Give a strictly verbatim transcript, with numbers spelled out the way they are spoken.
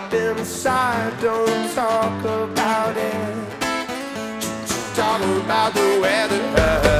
deep inside, don't talk about it. Talk about the weather.